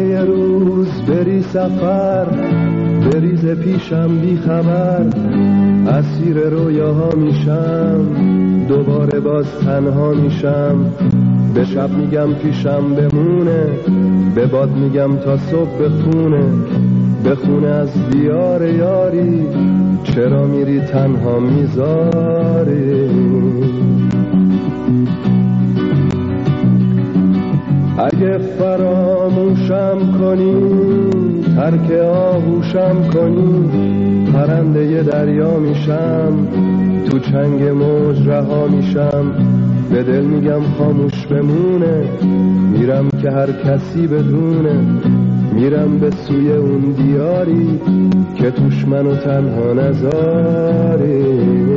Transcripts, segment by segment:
یه روز بری سفر، بریز پیشم بی خبر، اسیر رویاها میشم، دوباره باز تنها میشم. به شب میگم پیشم بمونه، به باد میگم تا صبح بخونه از دیار یاری، چرا میری تنها میذاری؟ اگه فراموشم کنی، ترک آغوشم کنی، پرنده دریا میشم، تو چنگ موج رها میشم. به دل میگم خاموش بمونه، میرم که هر کسی بدونه، میرم به سوی اون دیاری که توش منو تنها نذاری.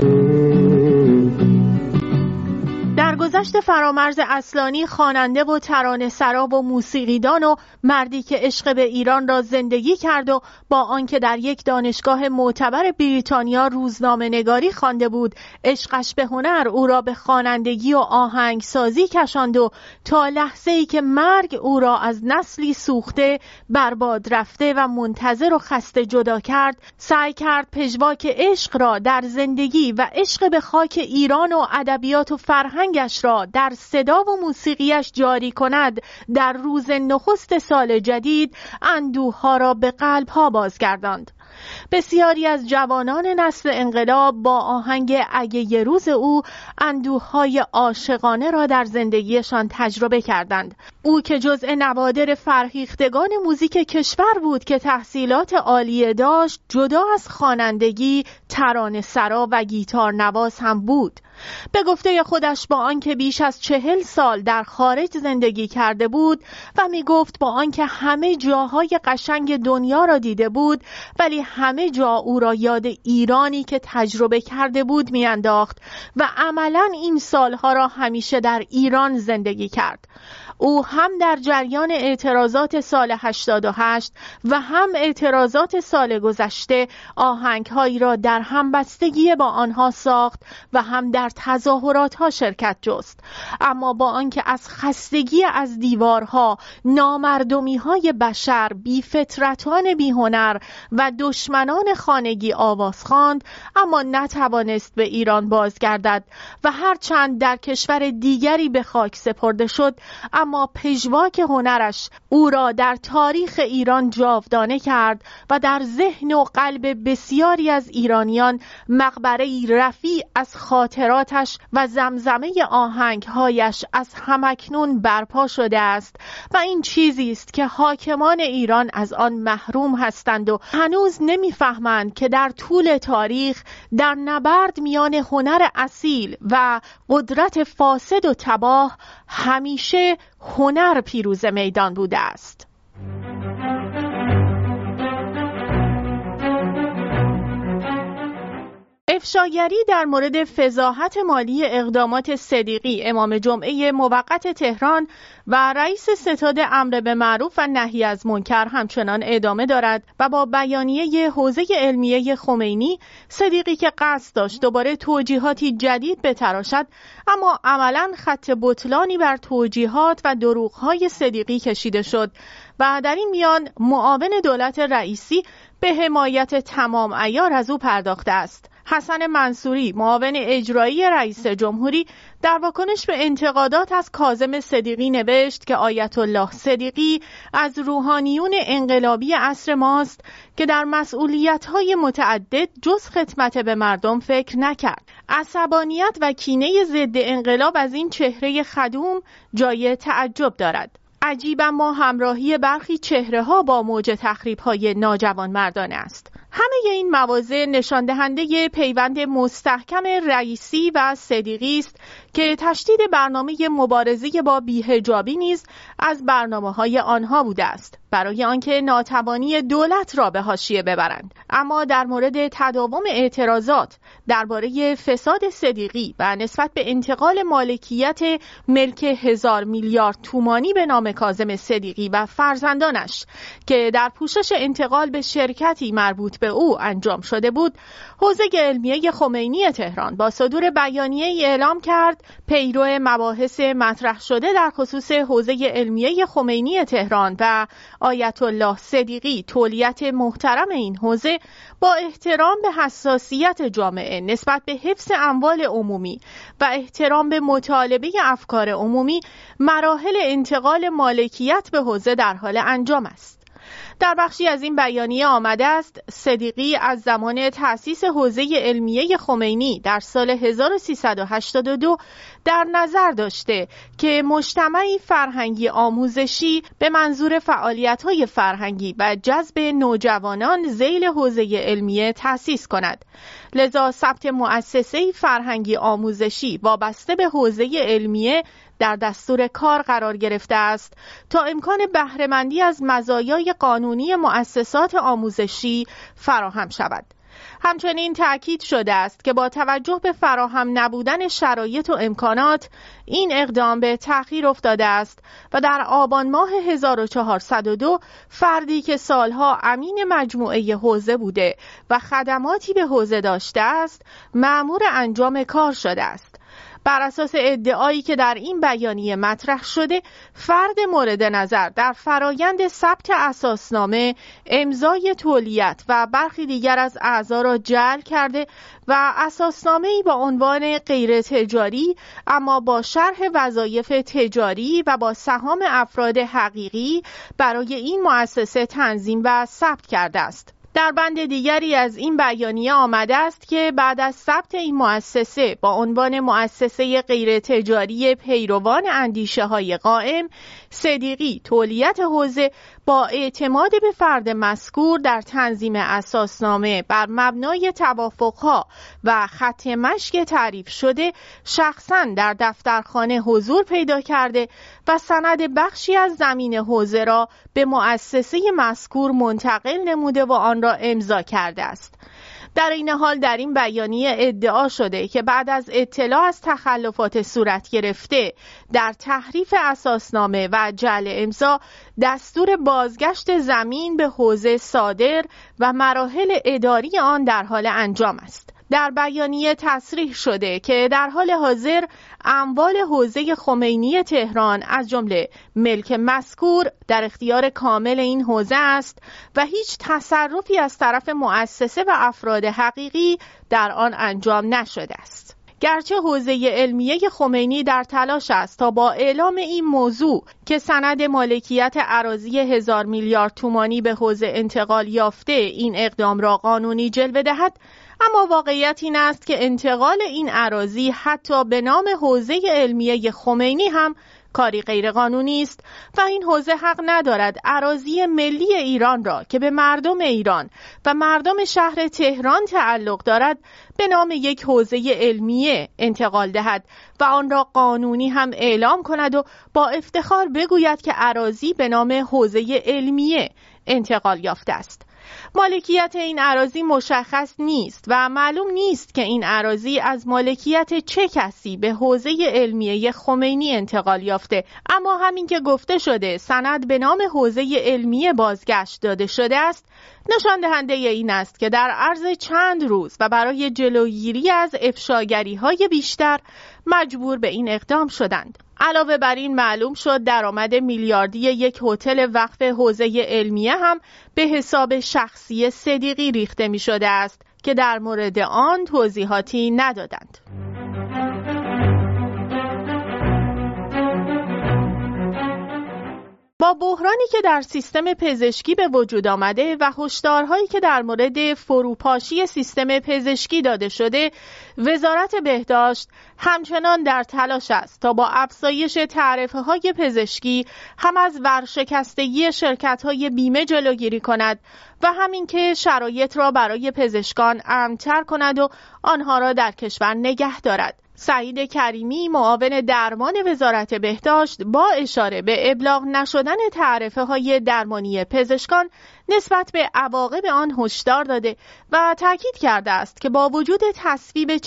در گذشت فرامرز اصلانی خواننده و ترانه سرا و موسیقیدان و مردی که عشق به ایران را زندگی کرد و با آنکه در یک دانشگاه معتبر بریتانیا روزنامه نگاری خوانده بود، عشقش به هنر او را به خوانندگی و آهنگسازی کشاند و تا لحظه‌ای که مرگ او را از نسلی سوخته، برباد رفته و منتظر و خسته جدا کرد، سعی کرد پژواک عشق را در زندگی و عشق به خاک ایران و ادبیات و فرهنگش را در صدا و موسیقیش جاری کند. در روز نخست سال جدید اندوه‌ها را به قلب‌ها بازگرداند. بسیاری از جوانان نسل انقلاب با آهنگ اگه یه روز او اندوه‌های عاشقانه را در زندگیشان تجربه کردند. او که جزء نوادر فرهیختگان موزیک کشور بود که تحصیلات عالیه داشت، جدا از خوانندگی، ترانه سرا و گیتار نواز هم بود. به گفته خودش با آنکه بیش از 40 سال در خارج زندگی کرده بود و می گفت با آنکه همه جاهای قشنگ دنیا را دیده بود، ولی همه جا او را یاد ایرانی که تجربه کرده بود می انداخت و عملاً این سالها را همیشه در ایران زندگی کرد. او هم در جریان اعتراضات سال 88 و هم اعتراضات سال گذشته آهنگهایی را در همبستگی با آنها ساخت و هم در تظاهراتها شرکت جست. اما با آنکه از خستگی از دیوارها، نامردمی‌های بشر، بی‌فطرتان بی‌هنر و دشمنان خانگی آواز خواند، اما نتوانست به ایران بازگردد و هرچند در کشور دیگری به خاک سپرده شد، اما پژواک هنرش او را در تاریخ ایران جاودانه کرد و در ذهن و قلب بسیاری از ایرانیان مقبره‌ای رفیع از خاطراتش و زمزمه آهنگهایش از همکنون برپا شده است و این چیزی است که حاکمان ایران از آن محروم هستند و هنوز نمیفهمند که در طول تاریخ در نبرد میان هنر اصیل و قدرت فاسد و تباه همیشه هنر پیروز میدان بوده است. افشاگری در مورد فضاحت مالی اقدامات صدیقی امام جمعه موقت تهران و رئیس ستاد امر به معروف و نهی از منکر همچنان ادامه دارد و با بیانیه حوزه علمیه خمینی، صدیقی که قصد داشت دوباره توجیهاتی جدید بتراشد، اما عملاً خط بطلانی بر توجیهات و دروغ‌های صدیقی کشیده شد و در این میان معاون دولت رئیسی به حمایت تمام عیار از او پرداخته است. حسن منصوری، معاون اجرایی رئیس جمهوری، در واکنش به انتقادات از کاظم صدیقی نوشت که آیت الله صدیقی از روحانیون انقلابی عصر ماست که در مسئولیت‌های متعدد جز خدمت به مردم فکر نکرد. عصبانیت و کینه ضد انقلاب از این چهره خدوم جای تعجب دارد. عجیب اما همراهی برخی چهره‌ها با موج تخریب‌های ناجوانمردانه است. همه این مواضع نشان دهنده پیوند مستحکم رئیسی و صدیقی است که تشدید برنامه مبارزه با بی‌حجابی نیز از برنامه‌های آنها بوده است. برای آنکه ناتوانی دولت را به حاشیه ببرند. اما در مورد تداوم اعتراضات درباره فساد صدیقی و نسبت به انتقال مالکیت ملک 1000 میلیارد تومانی به نام کاظم صدیقی و فرزندانش که در پوشش انتقال به شرکتی مربوط به او انجام شده بود، حوزه علمیه خمینی تهران با صدور بیانیه‌ای اعلام کرد پیرو مباحث مطرح شده در خصوص حوزه علمیه خمینی تهران و آیت الله صدیقی تولیت محترم این حوزه با احترام به حساسیت جامعه نسبت به حفظ اموال عمومی و احترام به مطالبه افکار عمومی مراحل انتقال مالکیت به حوزه در حال انجام است. در بخشی از این بیانیه آمده است صدیقی از زمان تأسیس حوزه علمیه خمینی در سال 1382 در نظر داشته که مجتمعی فرهنگی آموزشی به منظور فعالیت‌های فرهنگی و جذب نوجوانان ذیل حوزه علمیه تأسیس کند. لذا ثبت مؤسسه‌ای فرهنگی آموزشی وابسته به حوزه علمیه در دستور کار قرار گرفته است تا امکان بهره‌مندی از مزایای قانونی مؤسسات آموزشی فراهم شود. همچنین تأکید شده است که با توجه به فراهم نبودن شرایط و امکانات این اقدام به تأخیر افتاده است و در آبان ماه 1402 فردی که سالها امین مجموعه حوزه بوده و خدماتی به حوزه داشته است مأمور انجام کار شده است. بر اساس ادعایی که در این بیانیه مطرح شده، فرد مورد نظر در فرایند ثبت اساسنامه امضای تولیت و برخی دیگر از اعضا را جعل کرده و اساسنامه‌ای با عنوان غیر تجاری اما با شرح وظایف تجاری و با سهام افراد حقیقی برای این مؤسسه تنظیم و ثبت کرده است. در بند دیگری از این بیانیه آمده است که بعد از ثبت این مؤسسه با عنوان مؤسسه غیر تجاری پیروان اندیشه های قائم، صدیقی تولیت حوزه با اعتماد به فرد مذکور در تنظیم اساسنامه بر مبنای توافقها و خط مشی تعریف شده شخصاً در دفترخانه حضور پیدا کرده و سند بخشی از زمین حوزه را به مؤسسه مذکور منتقل نموده و آن را امضا کرده است. در این حال در این بیانیه ادعا شده که بعد از اطلاع از تخلفات صورت گرفته در تحریف اساسنامه و جعل امضا دستور بازگشت زمین به حوزه صادر و مراحل اداری آن در حال انجام است. در بیانیه تصریح شده که در حال حاضر اموال حوزه خمینی تهران از جمله ملک مذکور در اختیار کامل این حوزه است و هیچ تصرفی از طرف مؤسسه و افراد حقیقی در آن انجام نشده است. گرچه حوزه علمیه خمینی در تلاش است تا با اعلام این موضوع که سند مالکیت اراضی 1000 میلیارد تومانی به حوزه انتقال یافته این اقدام را قانونی جلوه دهد، اما واقعیت این است که انتقال این اراضی حتی به نام حوزه علمیه خمینی هم کاری غیرقانونی است و این حوزه حق ندارد اراضی ملی ایران را که به مردم ایران و مردم شهر تهران تعلق دارد به نام یک حوزه علمیه انتقال دهد و آن را قانونی هم اعلام کند و با افتخار بگوید که اراضی به نام حوزه علمیه انتقال یافته است. مالکیت این اراضی مشخص نیست و معلوم نیست که این اراضی از مالکیت چه کسی به حوزه علمیه خمینی انتقال یافته، اما همین که گفته شده سند به نام حوزه علمیه بازگشت داده شده است نشان دهنده این است که در عرض چند روز و برای جلوگیری از افشاگری‌های بیشتر مجبور به این اقدام شدند. علاوه بر این معلوم شد درآمد میلیاردی یک هتل وقف حوزه علمیه هم به حساب شخصی صدیقی ریخته می شده است که در مورد آن توضیحاتی ندادند. با بحرانی که در سیستم پزشکی به وجود آمده و هشدارهایی که در مورد فروپاشی سیستم پزشکی داده شده، وزارت بهداشت همچنان در تلاش است تا با افزایش تعرفه‌های پزشکی هم از ورشکستگی شرکت‌های بیمه جلوگیری کند و همین که شرایط را برای پزشکان امن‌تر کند و آنها را در کشور نگه دارد. سعید کریمی معاون درمان وزارت بهداشت با اشاره به ابلاغ نشدن تعرفه‌های درمانی پزشکان نسبت به عواقب آن هشدار داده و تاکید کرده است که با وجود تصویب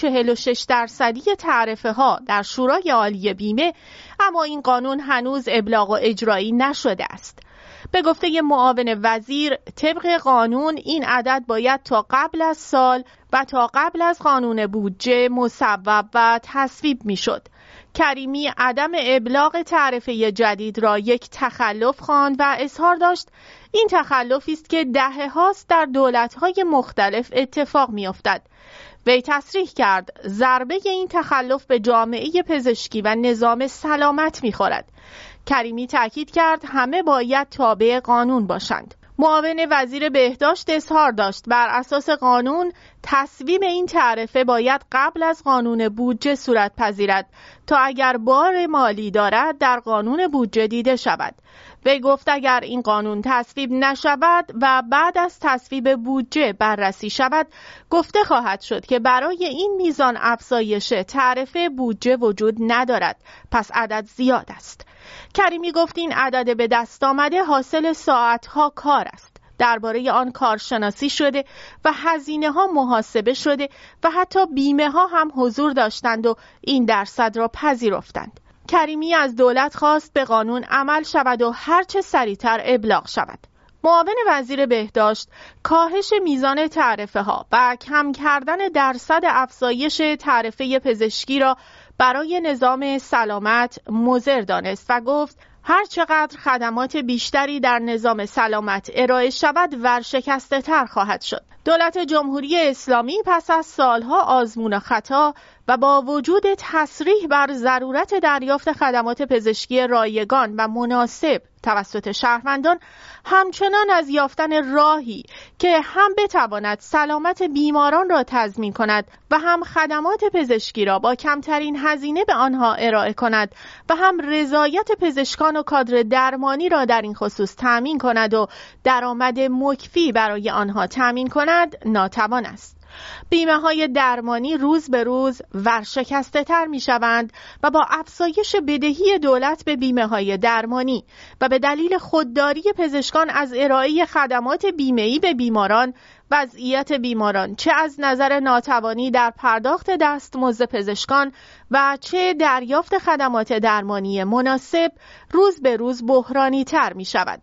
46% تعرفه‌ها در شورای عالی بیمه، اما این قانون هنوز ابلاغ و اجرایی نشده است. به گفته معاون وزیر، طبق قانون این عدد باید تا قبل از سال و تا قبل از قانون بودجه مصوب و تصویب میشد. کریمی عدم ابلاغ تعرفه جدید را یک تخلف خواند و اظهار داشت این تخلفی است که دهه‌هاست در دولت‌های مختلف اتفاق می‌افتد. وی تصریح کرد ضربه این تخلف به جامعه پزشکی و نظام سلامت می‌خورد. کریمی تاکید کرد همه باید تابع قانون باشند. معاون وزیر بهداشت اظهار داشت بر اساس قانون تصویب این تعرفه باید قبل از قانون بودجه صورت پذیرد تا اگر بار مالی دارد در قانون بودجه دیده شود. وی گفت اگر این قانون تصویب نشود و بعد از تصویب بودجه بررسی شود، گفته خواهد شد که برای این میزان افزایش تعرفه بودجه وجود ندارد، پس عدد زیاد است. کریمی گفت این عدد به دست آمده حاصل ساعتها کار است. درباره آن کارشناسی شده و هزینه ها محاسبه شده و حتی بیمه ها هم حضور داشتند و این درصد را پذیرفتند. کریمی از دولت خواست به قانون عمل شود و هرچه سریعتر ابلاغ شود. معاون وزیر بهداشت کاهش میزان تعرفه ها و کم کردن درصد افزایش تعرفه پزشکی را برای نظام سلامت مضر دانست و گفت هر چقدر خدمات بیشتری در نظام سلامت ارائه شود ورشکسته تر خواهد شد. دولت جمهوری اسلامی پس از سالها آزمون و خطا و با وجود تصریح بر ضرورت دریافت خدمات پزشکی رایگان و مناسب توسط شهروندان، همچنان از یافتن راهی که هم بتواند سلامت بیماران را تضمین کند و هم خدمات پزشکی را با کمترین هزینه به آنها ارائه کند و هم رضایت پزشکان و کادر درمانی را در این خصوص تأمین کند و درآمد مکفی برای آنها تأمین کند ناتوان است. بیمه های درمانی روز به روز ورشکسته تر می شوند و با افزایش بدهی دولت به بیمه های درمانی و به دلیل خودداری پزشکان از ارائه خدمات بیمه‌ای به بیماران، وضعیت بیماران چه از نظر ناتوانی در پرداخت دستمزد پزشکان و چه دریافت خدمات درمانی مناسب روز به روز بحرانی تر می شود.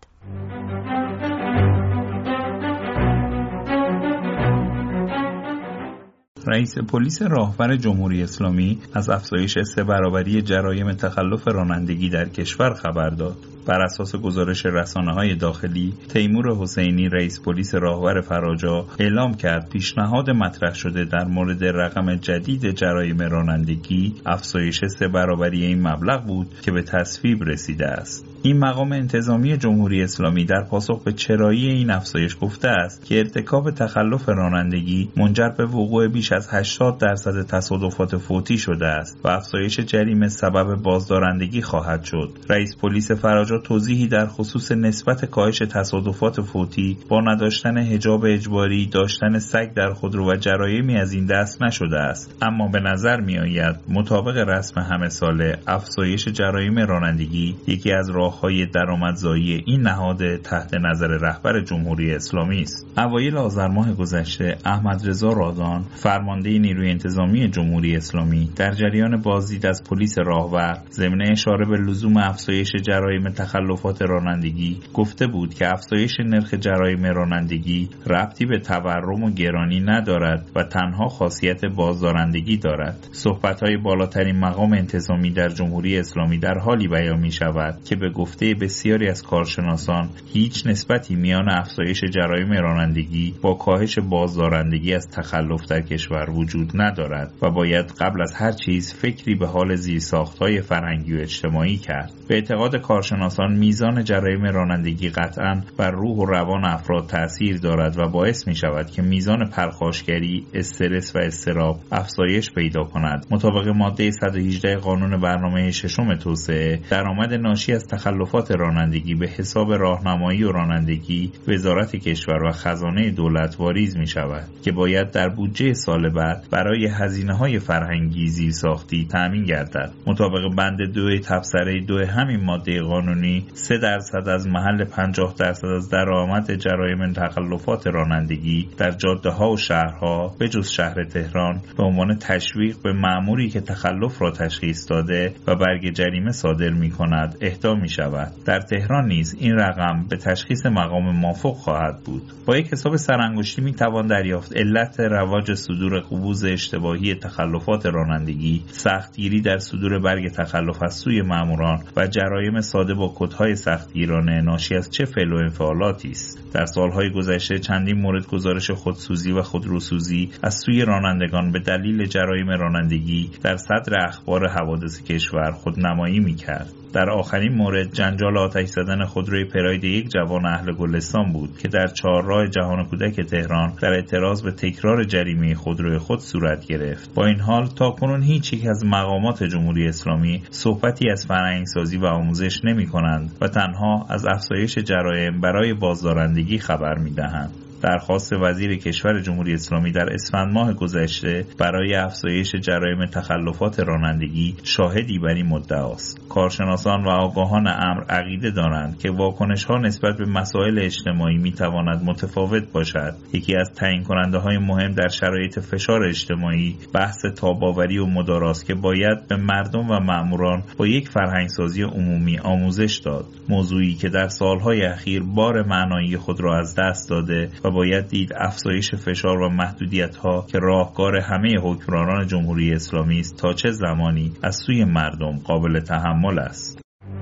رئیس پلیس راهور جمهوری اسلامی از افزایش 3 برابری جرایم تخلف رانندگی در کشور خبر داد. بر اساس گزارش رسانه‌های داخلی، تیمور حسینی رئیس پلیس راهور فراجا اعلام کرد پیشنهاد مطرح شده در مورد رقم جدید جرایم رانندگی افزایش 3 برابری این مبلغ بود که به تصویب رسیده است. این مقام انتظامی جمهوری اسلامی در پاسخ به چرایی این افزایش گفته است که ارتکاب تخلف رانندگی منجر به وقوع بیش از 80% تصادفات فوتی شده است و افزایش جریمه سبب بازدارندگی خواهد شد. رئیس پلیس فراجا توضیحی در خصوص نسبت کاهش تصادفات فوتی با نداشتن حجاب اجباری، داشتن سگ در خودرو و جرایمی از این دست نشده است، اما به نظر می آید مطابق رسم همه ساله افزایش جرایم رانندگی یکی از راه‌های درآمدزایی این نهاد تحت نظر رهبر جمهوری اسلامی است. اوایل آذر ماه گذشته احمد رضا رادان، فرمانده نیروی انتظامی جمهوری اسلامی، در جریان بازدید از پلیس راهور ضمن اشاره به لزوم افزایش جرایم تخلفات رانندگی گفته بود که افزایش نرخ جرایم رانندگی ربطی به تورم و گرانی ندارد و تنها خاصیت بازدارندگی دارد. صحبت‌های بالاترین مقام انتظامی در جمهوری اسلامی در حالی بیان می‌شود که به گفته بسیاری از کارشناسان هیچ نسبتی میان افزایش جرایم رانندگی با کاهش بازدارندگی از تخلف در کشور وجود ندارد و باید قبل از هر چیز فکری به حال زیرساخت‌های فرهنگی و اجتماعی کرد. به اعتقاد کارشناسان میزان جرایم رانندگی قطعاً بر روح و روان افراد تأثیر دارد و باعث می شود که میزان پرخاشگری، استرس و اضطراب افزایش پیدا کند. مطابق ماده 118 قانون برنامه ششم توسعه، درآمد ناشی از تخلفات رانندگی به حساب راهنمایی و رانندگی وزارت کشور و خزانه دولت واریز می شود که باید در بودجه سال بعد برای هزینه‌های فرهنگی زیرساختی تامین گردد. مطابق بند 2 تبصره 2 همین ماده قانونی 3% از محل 50% از درآمد جرایم تخلفات رانندگی در جاده‌ها و شهرها به جز شهر تهران به عنوان تشویق به مأموری که تخلف را تشخیص داده و برگ جریمه صادر می‌کند اهدا می‌شود. در تهران نیز این رقم به تشخیص مقام مافوق خواهد بود. با یک حساب سرانگشتی می‌توان دریافت علت رواج صدور قبوض اشتباهی تخلفات رانندگی، سختگیری در صدور برگ تخلف از سوی مأموران و جرایم ساده با کدهای سختگیرانه ناشی از چه فعل و انفعالاتی است. در سالهای گذشته چندین مورد گزارش خودسوزی و خودروسوزی از سوی رانندگان به دلیل جرایم رانندگی در صدر اخبار حوادث کشور خودنمایی می‌کرد. در آخرین مورد جنجال آتش زدن خودروی پراید یک جوان اهل گلستان بود که در چهارراه جهان کودک تهران در اعتراض به تکرار جریمه خودروی خود صورت گرفت. با این حال تاکنون هیچ یک از مقامات جمهوری اسلامی صحبتی از فرهنگسازی و آموزش نمی‌کنند و تنها از افزایش جرایم برای بازدارندگی خبر می‌دهند. درخواست وزیر کشور جمهوری اسلامی در اسفند ماه گذشته برای افزایش جرایم تخلفات رانندگی شاهدی بر این مدعاست. کارشناسان و آگاهان امر عقیده دارند که واکنش‌ها نسبت به مسائل اجتماعی می‌تواند متفاوت باشد. یکی از تعیین کننده‌های مهم در شرایط فشار اجتماعی بحث تاب‌آوری و مداراست که باید به مردم و مأموران با یک فرهنگسازی عمومی آموزش داد. موضوعی که در سال‌های اخیر بار معنایی خود را از دست داده و باید دید افزایش فشار و محدودیت‌ها که راهکار همه حکمرانان جمهوری اسلامی است تا چه زمانی از سوی مردم قابل تحمل است.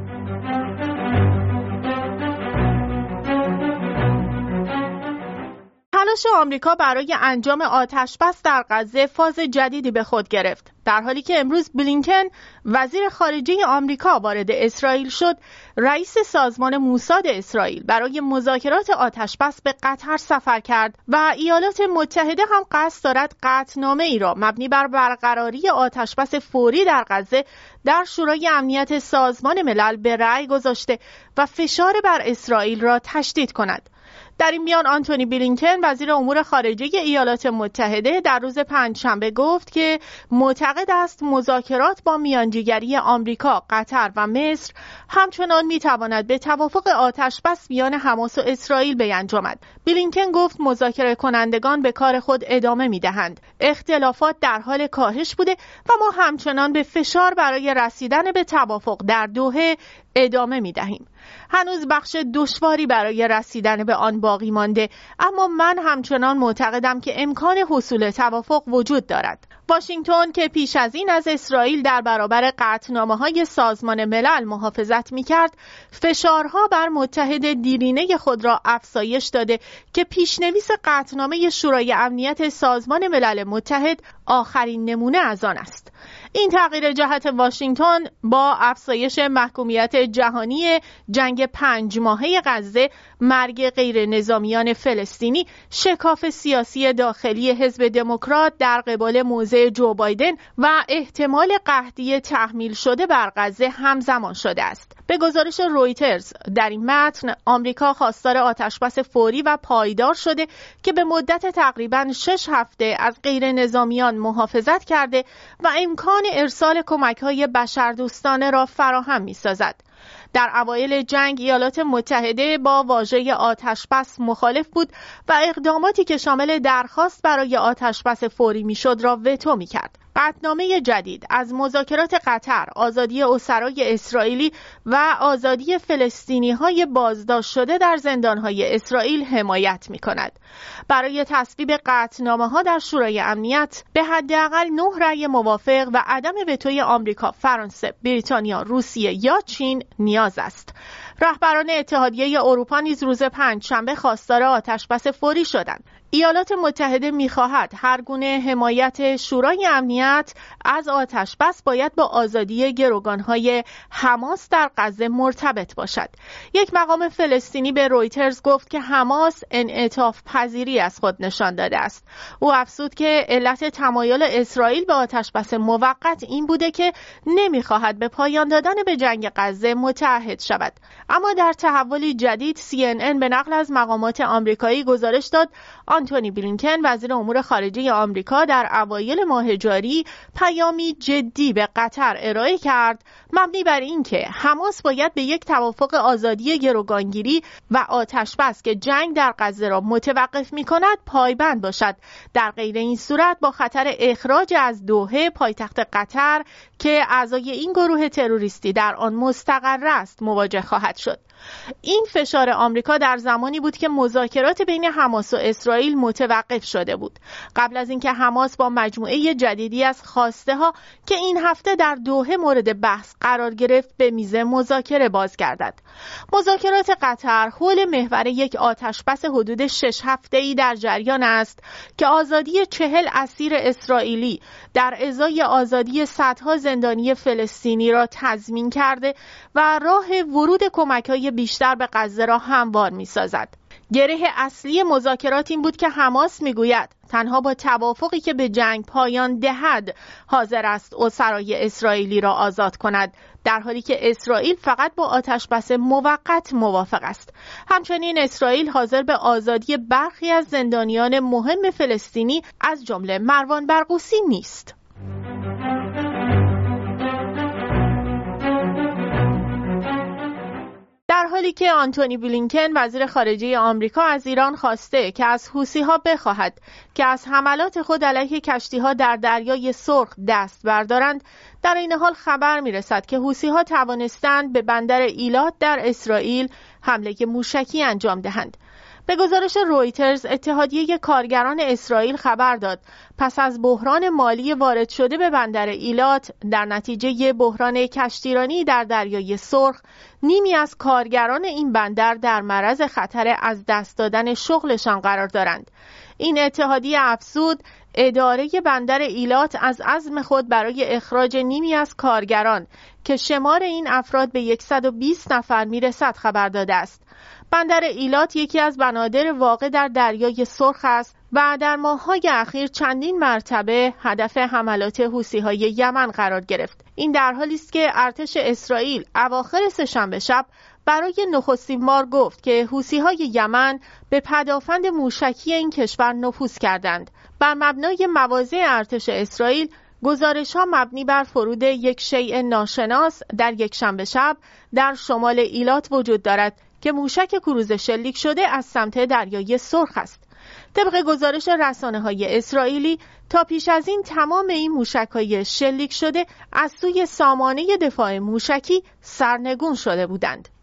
تلاش آمریکا برای انجام آتش‌بس در غزه فاز جدیدی به خود گرفت. در حالی که امروز بلینکن وزیر خارجه آمریکا وارد اسرائیل شد، رئیس سازمان موساد اسرائیل برای مذاکرات آتش‌بس به قطر سفر کرد و ایالات متحده هم قصد دارد قطعنامه‌ای را مبنی بر برقراری آتش‌بس فوری در غزه در شورای امنیت سازمان ملل به رأی گذاشته و فشار بر اسرائیل را تشدید کند. در این میان آنتونی بلینکن وزیر امور خارجه ایالات متحده در روز پنجشنبه گفت که معتقد است مذاکرات با میانجیگری آمریکا، قطر و مصر همچنان میتواند به توافق آتش‌بس میان حماس و اسرائیل بیانجامد. بلینکن گفت مذاکره کنندگان به کار خود ادامه میدهند. اختلافات در حال کاهش بوده و ما همچنان به فشار برای رسیدن به توافق در دوحه ادامه میدهیم. هنوز بخش دشواری برای رسیدن به آن باقی مانده، اما من همچنان معتقدم که امکان حصول توافق وجود دارد. واشنگتن که پیش از این از اسرائیل در برابر قطعنامه‌های سازمان ملل محافظت می‌کرد، فشارها بر متحد دیرینه خود را افزایش داده که پیشنویس قطعنامه شورای امنیت سازمان ملل متحد آخرین نمونه از آن است. این تغییر جهت واشنگتن با افزایش محکومیت جهانی جنگ 5 ماهه غزه، مرگ غیر نظامیان فلسطینی، شکاف سیاسی داخلی حزب دموکرات در قبال موضع جو بایدن و احتمال قحطی تحمیل شده بر غزه همزمان شده است. به گزارش رویترز در این متن آمریکا خواستار آتش‌بس فوری و پایدار شده که به مدت تقریباً 6 هفته از غیر نظامیان محافظت کرده و امکان ارسال کمک‌های بشردوستانه را فراهم می‌سازد. در اوایل جنگ ایالات متحده با واژه آتش‌بس مخالف بود و اقداماتی که شامل درخواست برای آتش‌بس فوری میشد را وتو می‌کرد. قطعنامه جدید از مذاکرات قطر، آزادی اسرای اسرائیلی و آزادی فلسطینی‌های بازداشت شده در زندان‌های اسرائیل حمایت می‌کند. برای تصویب قطعنامه‌ها در شورای امنیت به حداقل 9 رأی موافق و عدم وتوی آمریکا، فرانسه، بریتانیا، روسیه یا چین نیاز است. رهبران اتحادیه اروپا نیز روز پنجشنبه خواستار آتشبس فوری شدند. ایالات متحده می‌خواهد هر گونه حمایت شورای امنیت از آتشبس باید با آزادی گروگان‌های حماس در غزه مرتبط باشد. یک مقام فلسطینی به رویترز گفت که حماس انعطاف پذیری از خود نشان داده است. او افزود که علت تمایل اسرائیل به آتشبس موقت این بوده که نمی‌خواهد به پایان دادن به جنگ غزه متعهد شود. اما در تحولی جدید CNN به نقل از مقامات آمریکایی گزارش داد آنتونی بلینکن وزیر امور خارجه آمریکا در اوایل ماه جاری پیامی جدی به قطر ارائه کرد مبنی بر اینکه حماس باید به یک توافق آزادی گروگانگیری و آتشبس که جنگ در غزه را متوقف می‌کند پایبند باشد. در غیر این صورت با خطر اخراج از دوحه پایتخت قطر که اعضای این گروه تروریستی در آن مستقر است مواجه خواهد شد. این فشار آمریکا در زمانی بود که مذاکرات بین حماس و اسرائیل متوقف شده بود، قبل از اینکه حماس با مجموعه جدیدی از خواسته ها که این هفته در دوحه مورد بحث قرار گرفت به میز مذاکره بازگردد. مذاکرات قطر حول محور یک آتشبس حدود 6 هفته‌ای در جریان است که آزادی 40 اسیر اسرائیلی در ازای آزادی صدها زندانی فلسطینی را تضمین کرده و راه ورود کمک‌های بیشتر به غزه را هموار می‌سازد. گره اصلی مذاکرات این بود که حماس میگوید تنها با توافقی که به جنگ پایان دهد حاضر است اسرای اسرائیلی را آزاد کند، در حالی که اسرائیل فقط با آتشبس موقت موافق است. همچنین اسرائیل حاضر به آزادی برخی از زندانیان مهم فلسطینی از جمله مروان برغوثی نیست. در حالی که آنتونی بلینکن وزیر خارجه آمریکا از ایران خواسته که از حوثی‌ها بخواهد که از حملات خود علیه کشتی‌ها در دریای سرخ دست بردارند، در این حال خبر می‌رسد که حوثی‌ها توانستند به بندر ایلات در اسرائیل حمله موشکی انجام دهند. به گزارش رویترز، اتحادیه کارگران اسرائیل خبر داد پس از بحران مالی وارد شده به بندر ایلات در نتیجه بحران کشتیرانی در دریای سرخ، نیمی از کارگران این بندر در معرض خطر از دست دادن شغلشان قرار دارند. این اتحادیه افزود اداره بندر ایلات از عزم خود برای اخراج نیمی از کارگران که شمار این افراد به 120 نفر میرسد خبر داده است. بندر ایلات یکی از بنادر واقع در دریای سرخ است و در ماه‌های اخیر چندین مرتبه هدف حملات حوثی‌های یمن قرار گرفت. این در حالی است که ارتش اسرائیل اواخر سه‌شنبه شب برای نخستین بار گفت که حوثی‌های یمن به پدافند موشکی این کشور نفوذ کردند. بر مبنای مواضع ارتش اسرائیل، گزارش‌ها مبنی بر فرود یک شیء ناشناس در یک شنبه شب در شمال ایلات وجود دارد که موشک کروز شلیک شده از سمت دریای سرخ است. طبق گزارش رسانه‌های اسرائیلی، تا پیش از این تمام این موشک‌های شلیک شده از سوی سامانه دفاع موشکی سرنگون شده بودند.